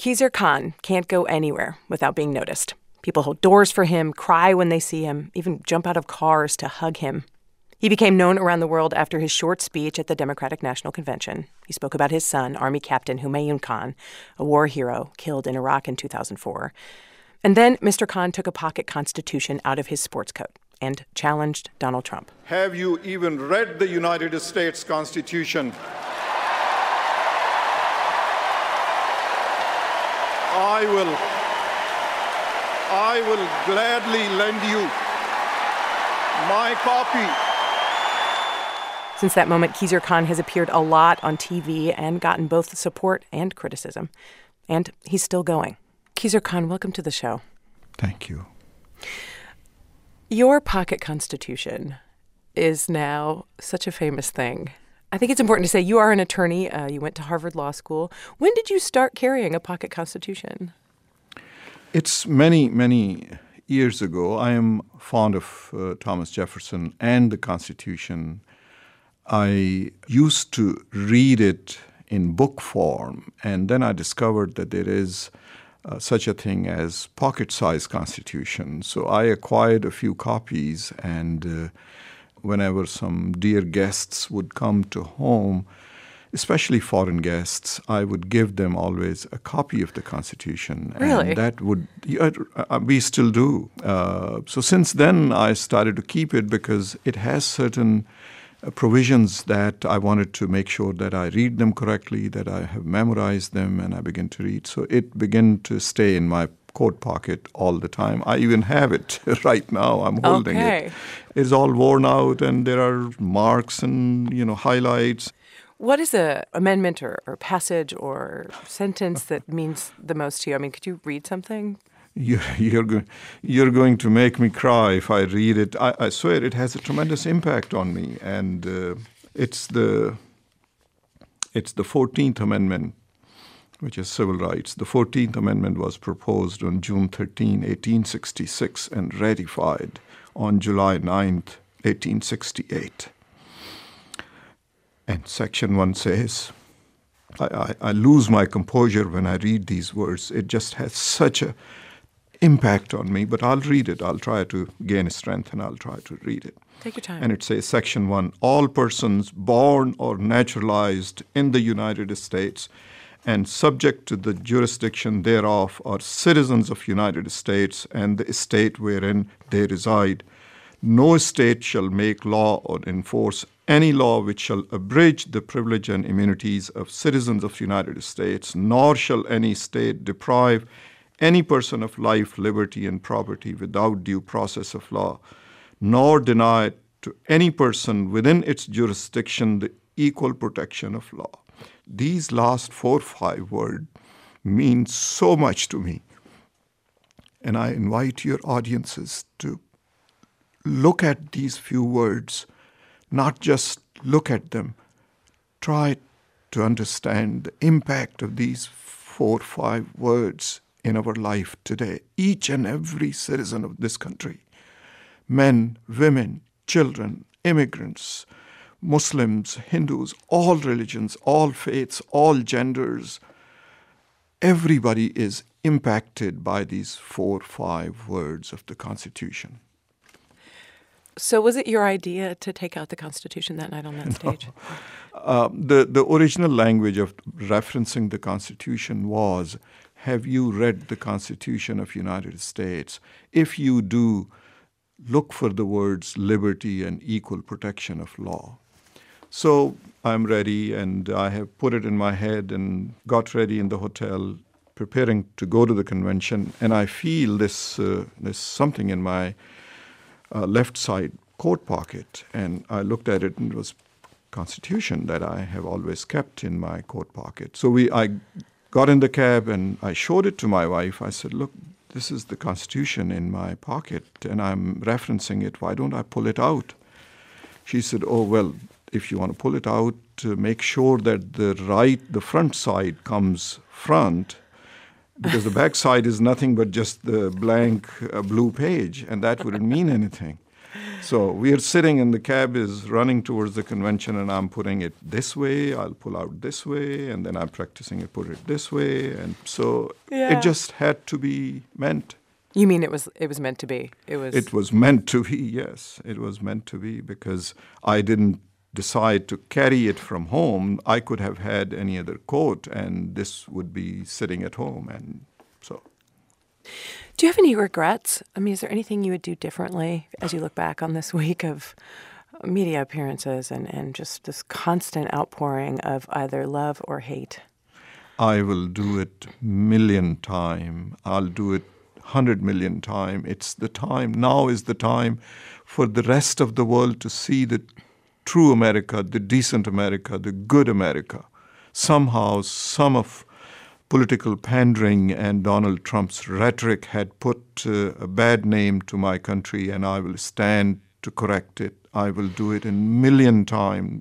Khizr Khan can't go anywhere without being noticed. People hold doors for him, cry when they see him, even jump out of cars to hug him. He became known around the world after his short speech at the Democratic National Convention. He spoke about his son, Army Captain Humayun Khan, a war hero killed in Iraq in 2004. And then Mr. Khan took a pocket constitution out of his sports coat and challenged Donald Trump. Have you even read the United States Constitution? I will gladly lend you my copy. Since that moment, Khizr Khan has appeared a lot on TV and gotten both support and criticism. And he's still going. Khizr Khan, welcome to the show. Thank you. Your pocket constitution is now such a famous thing. I think it's important to say you are an attorney. You went to Harvard Law School. When did you start carrying a pocket constitution? It's many, many years ago. I am fond of Thomas Jefferson and the Constitution. I used to read it in book form, and then I discovered that there is such a thing as pocket-sized Constitution. So I acquired a few copies, and whenever some dear guests would come to home, especially foreign guests, I would give them always a copy of the Constitution. Really? And that would, we still do. So since then, I started to keep it because it has certain provisions that I wanted to make sure that I read them correctly, that I have memorized them, and I begin to read. So it began to stay in my coat pocket all the time. I even have it right now. I'm holding it. It's all worn out, and there are marks and, highlights. What is an amendment or passage or sentence that means the most to you? I mean, could you read something? You're going to make me cry if I read it. I swear it has a tremendous impact on me, and it's the 14th Amendment, which is civil rights. The 14th Amendment was proposed on June 13, 1866, and ratified on July 9th, 1868. And Section 1 says, I lose my composure when I read these words. It just has such a impact on me, but I'll read it. I'll try to gain strength, and I'll try to read it. Take your time. And it says, Section 1, all persons born or naturalized in the United States and subject to the jurisdiction thereof are citizens of United States and the state wherein they reside. No state shall make law or enforce any law which shall abridge the privilege and immunities of citizens of United States, nor shall any state deprive any person of life, liberty, and property without due process of law, nor deny to any person within its jurisdiction the equal protection of law. These last 4 or 5 words mean so much to me. And I invite your audiences to look at these few words, not just look at them. Try to understand the impact of these 4 or 5 words in our life today. Each and every citizen of this country, men, women, children, immigrants, Muslims, Hindus, all religions, all faiths, all genders, everybody is impacted by these 4 or 5 words of the Constitution. So was it your idea to take out the Constitution that night on that stage? The original language of referencing the Constitution was, have you read the Constitution of the United States? If you do, look for the words liberty and equal protection of law. So I'm ready, and I have put it in my head and got ready in the hotel, preparing to go to the convention, and I feel there's something in my left side coat pocket, and I looked at it, and it was Constitution that I have always kept in my coat pocket. So I got in the cab, and I showed it to my wife. I said, look, this is the Constitution in my pocket, and I'm referencing it. Why don't I pull it out? She said, oh, well, if you want to pull it out, make sure that the front side comes front, because the back side is nothing but just the blank blue page, and that wouldn't mean anything. So we are sitting and the cab is running towards the convention and I'm putting it this way, I'll pull out this way, and then I'm practicing it, put it this way. And so it just had to be meant. You mean it was meant to be? It was meant to be, yes. It was meant to be because I didn't decide to carry it from home. I could have had any other coat and this would be sitting at home. And so. Do you have any regrets? I mean, is there anything you would do differently as you look back on this week of media appearances and just this constant outpouring of either love or hate? I will do it million time. I'll do it 100 million time. It's the time. Now is the time for the rest of the world to see the true America, the decent America, the good America. Somehow, some of political pandering and Donald Trump's rhetoric had put a bad name to my country, and I will stand to correct it. I will do it in million time.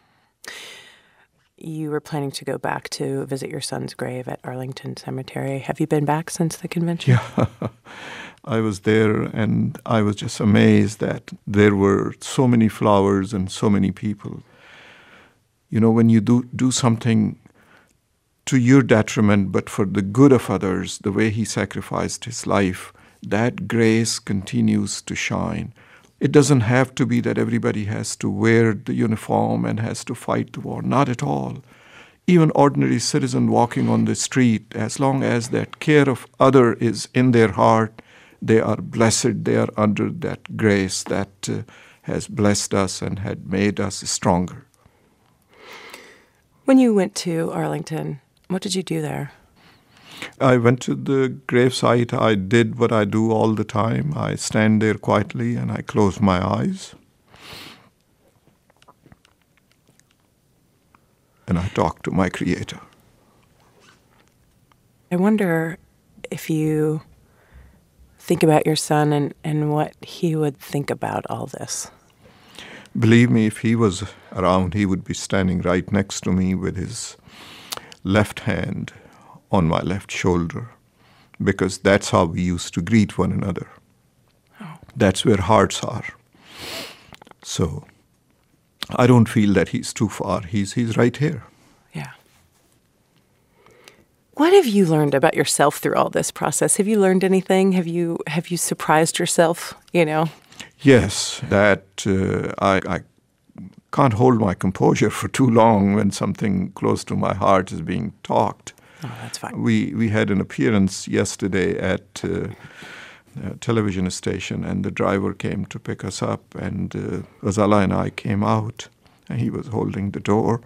You were planning to go back to visit your son's grave at Arlington Cemetery. Have you been back since the convention? Yeah, I was there, and I was just amazed that there were so many flowers and so many people. You know, when you do something to your detriment, but for the good of others, the way he sacrificed his life, that grace continues to shine. It doesn't have to be that everybody has to wear the uniform and has to fight the war. Not at all. Even ordinary citizen walking on the street, as long as that care of other is in their heart, they are blessed. They are under that grace that has blessed us and had made us stronger. When you went to Arlington, what did you do there? I went to the gravesite. I did what I do all the time. I stand there quietly and I close my eyes. And I talk to my Creator. I wonder if you think about your son and what he would think about all this. Believe me, if he was around, he would be standing right next to me with his left hand on my left shoulder, because that's how we used to greet one another. Oh. That's where hearts are. So I don't feel that he's too far. He's right here. Yeah. What have you learned about yourself through all this process? Have you learned anything? Have you surprised yourself, you know? Yes, that I can't hold my composure for too long when something close to my heart is being talked. Oh, that's fine. We had an appearance yesterday at a television station, and the driver came to pick us up, and Ghazala and I came out, and he was holding the door,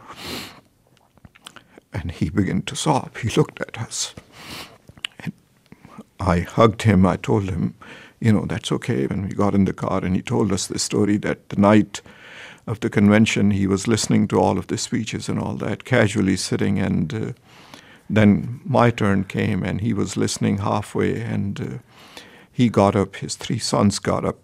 and he began to sob. He looked at us. And I hugged him. I told him, you know, that's okay. When we got in the car, and he told us the story that the night of the convention, he was listening to all of the speeches and all that, casually sitting, and then my turn came, and he was listening halfway, and he got up, his three sons got up.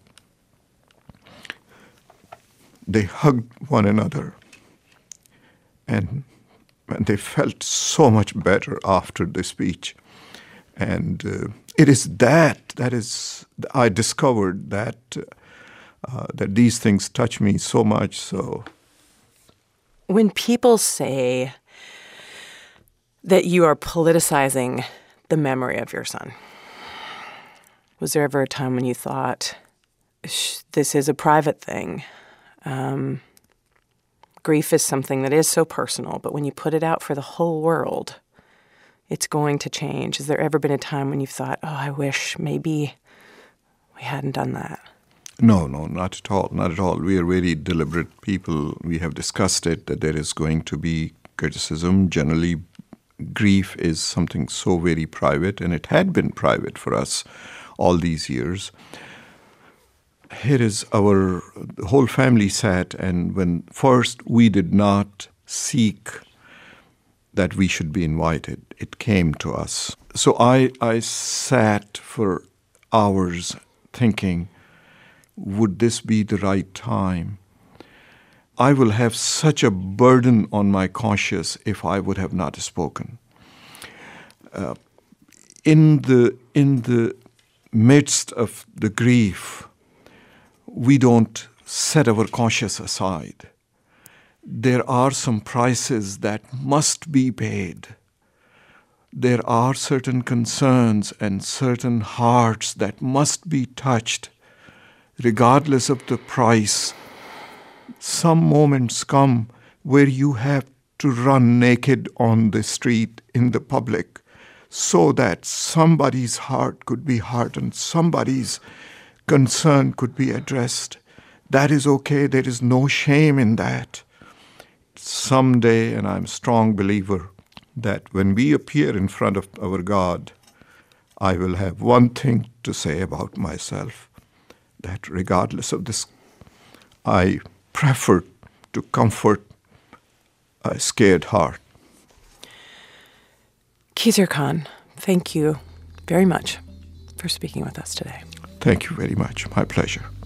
They hugged one another, and they felt so much better after the speech. And it is that is, I discovered that that these things touch me so much. So when people say that you are politicizing the memory of your son, was there ever a time when you thought, this is a private thing? Grief is something that is so personal, but when you put it out for the whole world, it's going to change. Has there ever been a time when you've thought, oh, I wish maybe we hadn't done that? No, not at all, not at all. We are very deliberate people. We have discussed it, that there is going to be criticism. Generally, grief is something so very private, and it had been private for us all these years. Here is the whole family sat, and when first we did not seek that we should be invited, it came to us. So I sat for hours thinking, would this be the right time? I will have such a burden on my conscience if I would have not spoken. In the midst of the grief, we don't set our conscience aside. There are some prices that must be paid. There are certain concerns and certain hearts that must be touched, regardless of the price. Some moments come where you have to run naked on the street in the public so that somebody's heart could be heartened, somebody's concern could be addressed. That is okay. There is no shame in that. Someday, and I'm a strong believer, that when we appear in front of our God, I will have one thing to say about myself, that regardless of this, I prefer to comfort a scared heart. Khizr Khan, thank you very much for speaking with us today. Thank you very much. My pleasure.